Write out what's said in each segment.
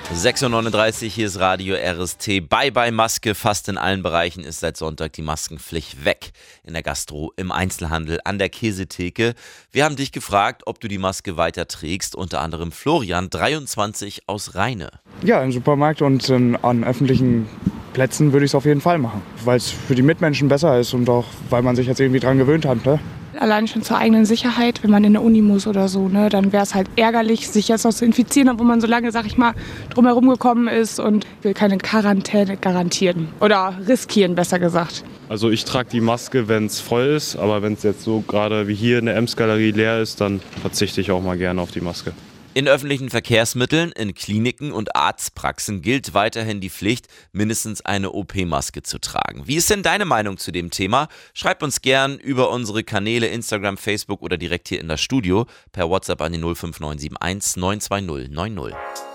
6:39 Uhr, hier ist Radio RST. Bye Maske, fast in allen Bereichen ist seit Sonntag die Maskenpflicht weg. In der Gastro, im Einzelhandel, an der Käsetheke. Wir haben dich gefragt, ob du die Maske weiter trägst, unter anderem Florian, 23 aus Rheine. Ja, im Supermarkt und an öffentlichen Plätzen würde ich es auf jeden Fall machen, weil es für die Mitmenschen besser ist und auch, weil man sich jetzt irgendwie dran gewöhnt hat, ne? Allein schon zur eigenen Sicherheit, wenn man in der Uni muss oder so, ne, dann wäre es halt ärgerlich, sich jetzt noch zu infizieren, obwohl man so lange, sag ich mal, drumherum gekommen ist und will keine Quarantäne garantieren oder riskieren, besser gesagt. Also ich trage die Maske, wenn es voll ist, aber wenn es jetzt so gerade wie hier in der Ems-Galerie leer ist, dann verzichte ich auch mal gerne auf die Maske. In öffentlichen Verkehrsmitteln, in Kliniken und Arztpraxen gilt weiterhin die Pflicht, mindestens eine OP-Maske zu tragen. Wie ist denn deine Meinung zu dem Thema? Schreib uns gern über unsere Kanäle Instagram, Facebook oder direkt hier in das Studio per WhatsApp an die 05971 920 90.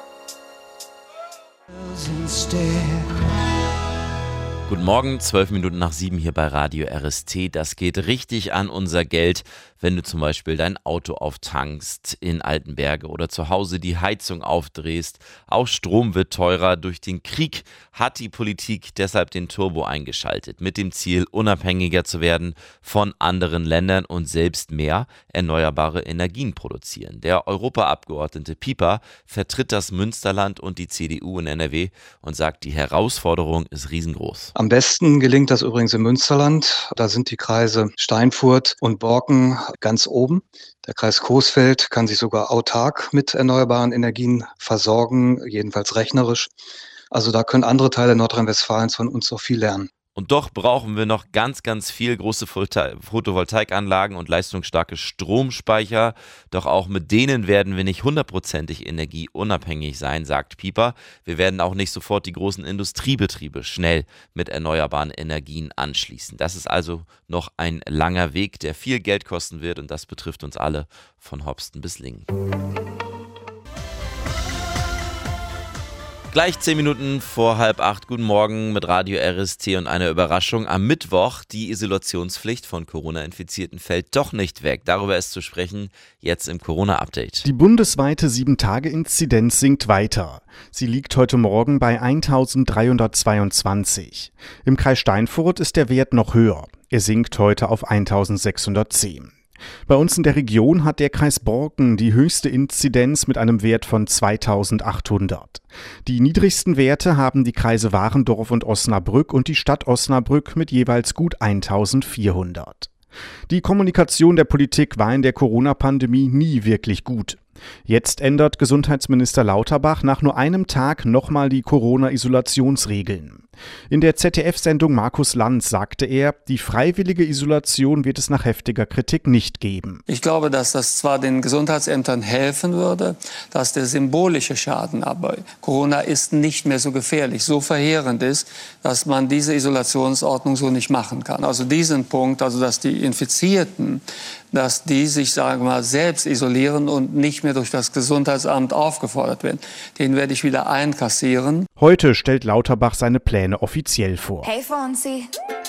Guten Morgen, 12 Minuten nach 7 hier bei Radio RST. Das geht richtig an unser Geld, wenn du zum Beispiel dein Auto auftankst in Altenberge oder zu Hause die Heizung aufdrehst. Auch Strom wird teurer. Durch den Krieg hat die Politik deshalb den Turbo eingeschaltet, mit dem Ziel, unabhängiger zu werden von anderen Ländern und selbst mehr erneuerbare Energien produzieren. Der Europaabgeordnete Pieper vertritt das Münsterland und die CDU in NRW und sagt, die Herausforderung ist riesengroß. Am besten gelingt das übrigens im Münsterland. Da sind die Kreise Steinfurt und Borken ganz oben. Der Kreis Coesfeld kann sich sogar autark mit erneuerbaren Energien versorgen, jedenfalls rechnerisch. Also da können andere Teile Nordrhein-Westfalens von uns auch viel lernen. Und doch brauchen wir noch ganz viel große Photovoltaikanlagen und leistungsstarke Stromspeicher. Doch auch mit denen werden wir nicht 100%ig energieunabhängig sein, sagt Pieper. Wir werden auch nicht sofort die großen Industriebetriebe schnell mit erneuerbaren Energien anschließen. Das ist also noch ein langer Weg, der viel Geld kosten wird und das betrifft uns alle von Hopsten bis Lingen. Gleich 10 Minuten vor 7:30, guten Morgen mit Radio RST und einer Überraschung. Am Mittwoch, die Isolationspflicht von Corona-Infizierten fällt doch nicht weg. Darüber ist zu sprechen, jetzt im Corona-Update. Die bundesweite 7-Tage-Inzidenz sinkt weiter. Sie liegt heute Morgen bei 1322. Im Kreis Steinfurt ist der Wert noch höher. Er sinkt heute auf 1610. Bei uns in der Region hat der Kreis Borken die höchste Inzidenz mit einem Wert von 2800. Die niedrigsten Werte haben die Kreise Warendorf und Osnabrück und die Stadt Osnabrück mit jeweils gut 1400. Die Kommunikation der Politik war in der Corona-Pandemie nie wirklich gut. Jetzt ändert Gesundheitsminister Lauterbach nach nur einem Tag nochmal die Corona-Isolationsregeln. In der ZDF-Sendung Markus Lanz sagte er, die freiwillige Isolation wird es nach heftiger Kritik nicht geben. Ich glaube, dass das zwar den Gesundheitsämtern helfen würde, dass der symbolische Schaden, aber Corona ist nicht mehr so gefährlich, so verheerend ist, dass man diese Isolationsordnung so nicht machen kann. Also diesen Punkt, also dass die Infizierten, dass die sich, sagen wir mal, selbst isolieren und nicht mehr durch das Gesundheitsamt aufgefordert werden, den werde ich wieder einkassieren. Heute stellt Lauterbach seine Pläne offiziell vor. Hey Fonzie.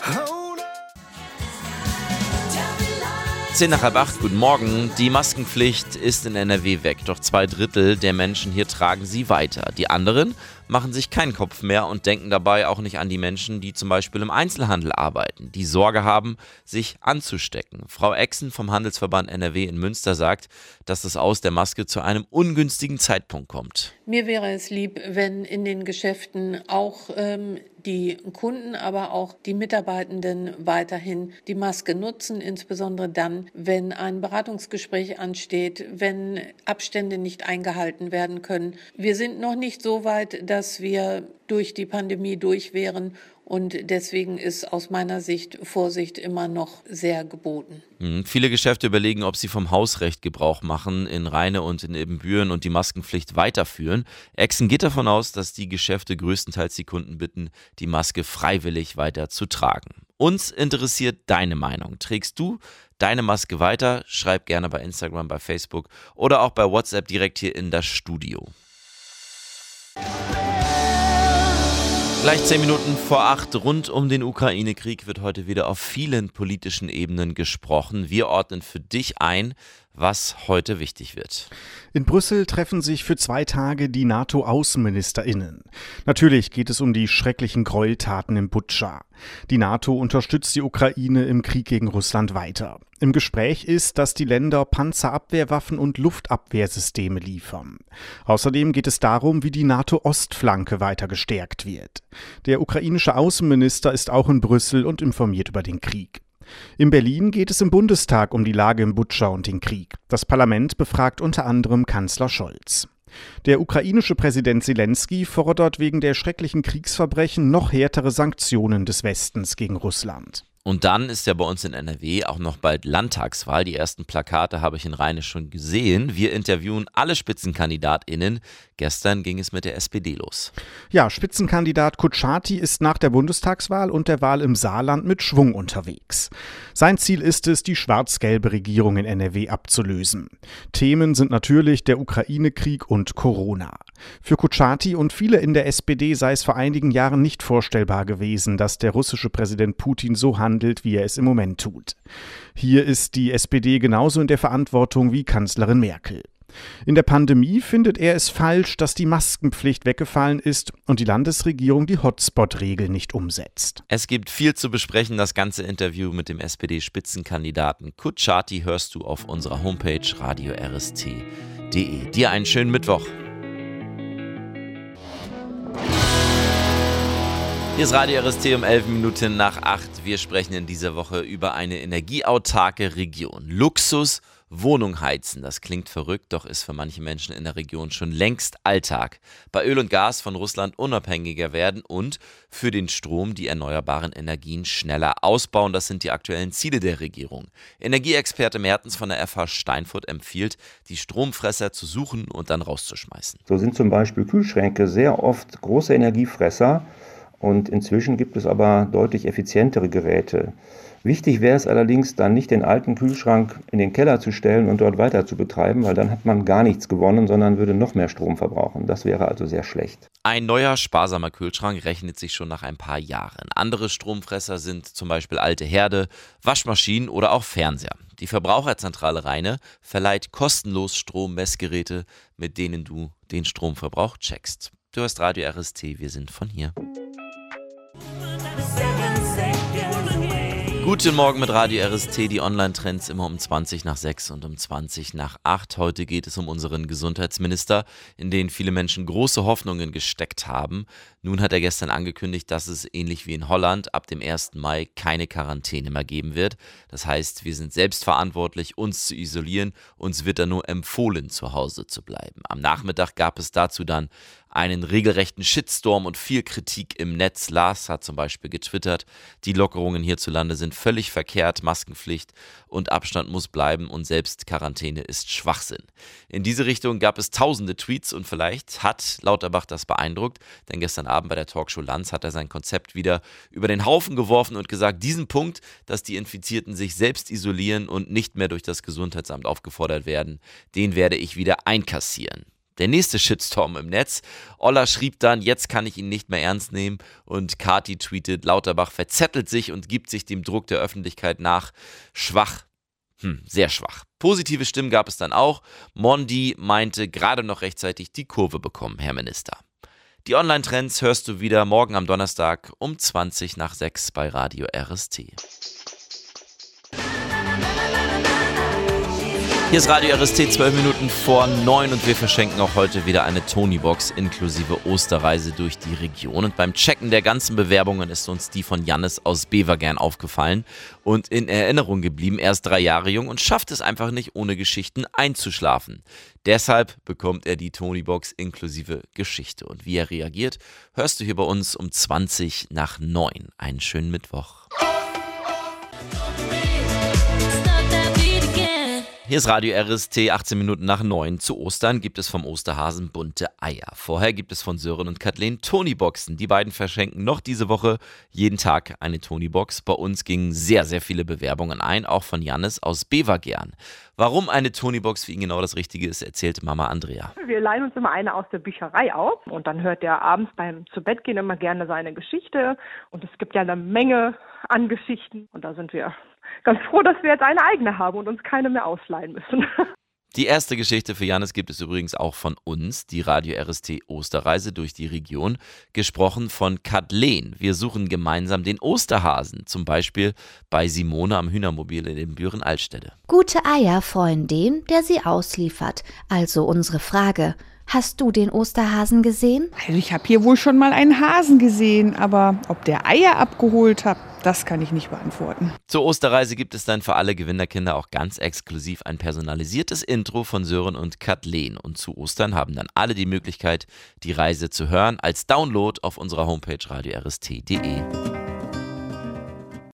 7:10, guten Morgen. Die Maskenpflicht ist in NRW weg, doch 2/3 der Menschen hier tragen sie weiter. Die anderen machen sich keinen Kopf mehr und denken dabei auch nicht an die Menschen, die zum Beispiel im Einzelhandel arbeiten, die Sorge haben, sich anzustecken. Frau Exen vom Handelsverband NRW in Münster sagt, dass das Aus der Maske zu einem ungünstigen Zeitpunkt kommt. Mir wäre es lieb, wenn in den Geschäften auch die Kunden, aber auch die Mitarbeitenden weiterhin die Maske nutzen, insbesondere dann, wenn ein Beratungsgespräch ansteht, wenn Abstände nicht eingehalten werden können. Wir sind noch nicht so weit, dass wir durch die Pandemie durch wären und deswegen ist aus meiner Sicht Vorsicht immer noch sehr geboten. Viele Geschäfte überlegen, ob sie vom Hausrecht Gebrauch machen, in Rheine und in Ibbenbüren und die Maskenpflicht weiterführen. Exen geht davon aus, dass die Geschäfte größtenteils die Kunden bitten, die Maske freiwillig weiter zu tragen. Uns interessiert deine Meinung. Trägst du deine Maske weiter? Schreib gerne bei Instagram, bei Facebook oder auch bei WhatsApp direkt hier in das Studio. Gleich 10 Minuten vor 8, rund um den Ukraine-Krieg wird heute wieder auf vielen politischen Ebenen gesprochen. Wir ordnen für dich ein, was heute wichtig wird. In Brüssel treffen sich für 2 Tage die NATO-AußenministerInnen. Natürlich geht es um die schrecklichen Gräueltaten in Butscha. Die NATO unterstützt die Ukraine im Krieg gegen Russland weiter. Im Gespräch ist, dass die Länder Panzerabwehrwaffen und Luftabwehrsysteme liefern. Außerdem geht es darum, wie die NATO-Ostflanke weiter gestärkt wird. Der ukrainische Außenminister ist auch in Brüssel und informiert über den Krieg. In Berlin geht es im Bundestag um die Lage in Butscha und den Krieg. Das Parlament befragt unter anderem Kanzler Scholz. Der ukrainische Präsident Selenskyj fordert wegen der schrecklichen Kriegsverbrechen noch härtere Sanktionen des Westens gegen Russland. Und dann ist ja bei uns in NRW auch noch bald Landtagswahl. Die ersten Plakate habe ich in Rheine schon gesehen. Wir interviewen alle SpitzenkandidatInnen. Gestern ging es mit der SPD los. Ja, Spitzenkandidat Kutschaty ist nach der Bundestagswahl und der Wahl im Saarland mit Schwung unterwegs. Sein Ziel ist es, die schwarz-gelbe Regierung in NRW abzulösen. Themen sind natürlich der Ukraine-Krieg und Corona. Für Kutschaty und viele in der SPD sei es vor einigen Jahren nicht vorstellbar gewesen, dass der russische Präsident Putin so handelt, wie er es im Moment tut. Hier ist die SPD genauso in der Verantwortung wie Kanzlerin Merkel. In der Pandemie findet er es falsch, dass die Maskenpflicht weggefallen ist und die Landesregierung die Hotspot-Regel nicht umsetzt. Es gibt viel zu besprechen. Das ganze Interview mit dem SPD-Spitzenkandidaten Kutschaty hörst du auf unserer Homepage radiorst.de. Dir einen schönen Mittwoch. Hier ist Radio RST um 11 Minuten nach 8. Wir sprechen in dieser Woche über eine energieautarke Region. Luxus, Wohnung heizen, das klingt verrückt, doch ist für manche Menschen in der Region schon längst Alltag. Bei Öl und Gas von Russland unabhängiger werden und für den Strom die erneuerbaren Energien schneller ausbauen. Das sind die aktuellen Ziele der Regierung. Energieexperte Mertens von der FH Steinfurt empfiehlt, die Stromfresser zu suchen und dann rauszuschmeißen. So sind zum Beispiel Kühlschränke sehr oft große Energiefresser. Und inzwischen gibt es aber deutlich effizientere Geräte. Wichtig wäre es allerdings, dann nicht den alten Kühlschrank in den Keller zu stellen und dort weiter zu betreiben, weil dann hat man gar nichts gewonnen, sondern würde noch mehr Strom verbrauchen. Das wäre also sehr schlecht. Ein neuer, sparsamer Kühlschrank rechnet sich schon nach ein paar Jahren. Andere Stromfresser sind zum Beispiel alte Herde, Waschmaschinen oder auch Fernseher. Die Verbraucherzentrale Rheine verleiht kostenlos Strommessgeräte, mit denen du den Stromverbrauch checkst. Du hörst Radio RST, wir sind von hier. Guten Morgen mit Radio RST, die Online-Trends immer um 20 nach 6 und um 20 nach 8. Heute geht es um unseren Gesundheitsminister, in den viele Menschen große Hoffnungen gesteckt haben. Nun hat er gestern angekündigt, dass es ähnlich wie in Holland ab dem 1. Mai keine Quarantäne mehr geben wird. Das heißt, wir sind selbstverantwortlich, uns zu isolieren. Uns wird dann nur empfohlen, zu Hause zu bleiben. Am Nachmittag gab es dazu dann einen regelrechten Shitstorm und viel Kritik im Netz. Lars hat zum Beispiel getwittert, die Lockerungen hierzulande sind völlig verkehrt, Maskenpflicht und Abstand muss bleiben und selbst Quarantäne ist Schwachsinn. In diese Richtung gab es tausende Tweets und vielleicht hat Lauterbach das beeindruckt, denn gestern Abend bei der Talkshow Lanz hat er sein Konzept wieder über den Haufen geworfen und gesagt, diesen Punkt, dass die Infizierten sich selbst isolieren und nicht mehr durch das Gesundheitsamt aufgefordert werden, den werde ich wieder einkassieren. Der nächste Shitstorm im Netz. Olla schrieb dann, jetzt kann ich ihn nicht mehr ernst nehmen. Und Kati tweetet, Lauterbach verzettelt sich und gibt sich dem Druck der Öffentlichkeit nach. Schwach. Sehr schwach. Positive Stimmen gab es dann auch. Mondi meinte, gerade noch rechtzeitig die Kurve bekommen, Herr Minister. Die Online-Trends hörst du wieder morgen am Donnerstag um 20 nach 6 bei Radio RST. Hier ist Radio RST, 12 Minuten vor 9 und wir verschenken auch heute wieder eine Tony-Box inklusive Osterreise durch die Region. Und beim Checken der ganzen Bewerbungen ist uns die von Jannis aus Bevergern aufgefallen und in Erinnerung geblieben. Er ist 3 Jahre jung und schafft es einfach nicht, ohne Geschichten einzuschlafen. Deshalb bekommt er die Tony-Box inklusive Geschichte. Und wie er reagiert, hörst du hier bei uns um 20 nach 9. Einen schönen Mittwoch. Hier ist Radio RST, 18 Minuten nach 9. Zu Ostern gibt es vom Osterhasen bunte Eier. Vorher gibt es von Sören und Kathleen Tony-Boxen. Die beiden verschenken noch diese Woche jeden Tag eine Tony-Box. Bei uns gingen sehr, sehr viele Bewerbungen ein, auch von Jannis aus Bevergern. Warum eine Tony-Box für ihn genau das Richtige ist, erzählte Mama Andrea. Wir leihen uns immer eine aus der Bücherei auf und dann hört er abends beim Zubettgehen immer gerne seine Geschichte. Und es gibt ja eine Menge an Geschichten und da sind wir ganz froh, dass wir jetzt eine eigene haben und uns keine mehr ausleihen müssen. Die erste Geschichte für Jannis gibt es übrigens auch von uns, die Radio RST Osterreise durch die Region, gesprochen von Kathleen. Wir suchen gemeinsam den Osterhasen, zum Beispiel bei Simone am Hühnermobil in Büren-Altstede. Gute Eier freuen den, der sie ausliefert. Also unsere Frage: Hast du den Osterhasen gesehen? Also ich habe hier wohl schon mal einen Hasen gesehen, aber ob der Eier abgeholt hat, das kann ich nicht beantworten. Zur Osterreise gibt es dann für alle Gewinnerkinder auch ganz exklusiv ein personalisiertes Intro von Sören und Kathleen. Und zu Ostern haben dann alle die Möglichkeit, die Reise zu hören als Download auf unserer Homepage radiorst.de.